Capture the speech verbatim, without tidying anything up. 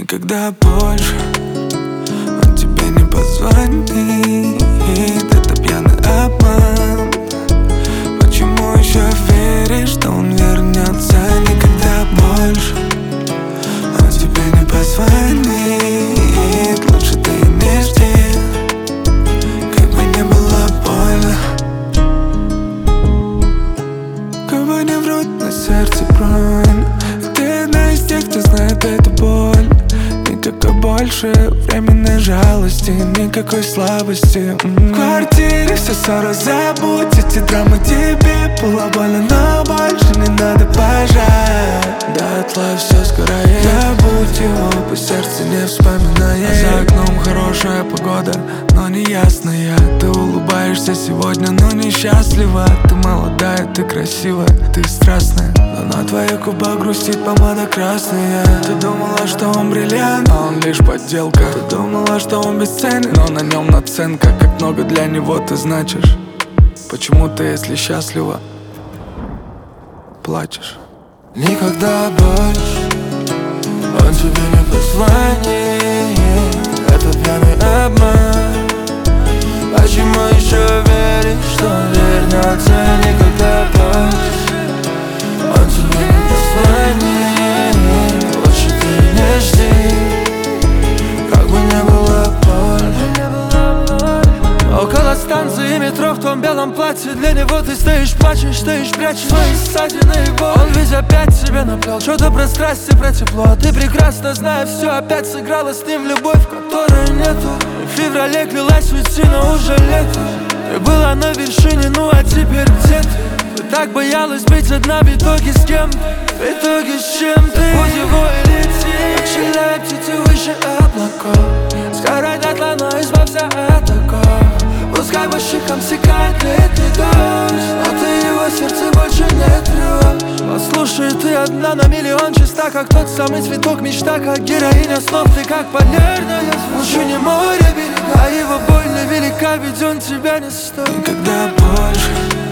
Никогда больше он тебе не позвонит. Это пьяный обман. Почему еще веришь, что он вернется? Никогда больше он тебе не позвонит. Лучше ты не жди, как бы не было больно, как бы не врут на сердце бронь. Ты одна из тех, кто знает эту боль. Никакой больше временной жалости, никакой слабости. В квартире все ссоры забудь, эти драмы тебе было больно, но больше не надо, пожалуй. Дотла все скорее, забудь его, пусть сердце не вспоминает. За окном хорошая погода, но не ясная. Ты улыбаешься сегодня, но несчастлива. Ты молодая, ты красивая, ты страстная, но на твоих губах грустит помада красная. Ты думала, что он бриллиант, а он лишь подделка. Ты думала, что он бесценен, но на нем наценка. Как много для него ты значишь. Почему ты, если счастлива, плачешь? Никогда больше он тебе не позвонит. Это пьяный обман. Почему еще веришь, что он вернется? Никогда больше он тебе не позвонит. Лучше ты не жди, как бы не было больно. Около станции метро в твоем белом платье. Для него ты стоишь, плачешь, стоишь, прячешь свои ссадины его. Он ведь опять себе наплел что-то про страсти, про тепло. А ты прекрасно, зная все, опять сыграла с ним в любовь, которой нету. В феврале клялась уйти, но уже лето. Ты была на вершине, ну а теперь где ты? Ты так боялась быть одна, в итоге с кем? В итоге с чем ты? Будь его и лети, отчаляй птицы выше облаков. Сгорай дотла, но избавься от такого. Пускай по щекам стекает летний дождь, но ты его сердце больше не трешь. Послушай, ты одна на миллион, чиста, как тот самый цветок, мечта, как героиня снов. Ты как полярная звезда, не море берега, а его боль невелика, ведь он тебя не стоит. Никогда больше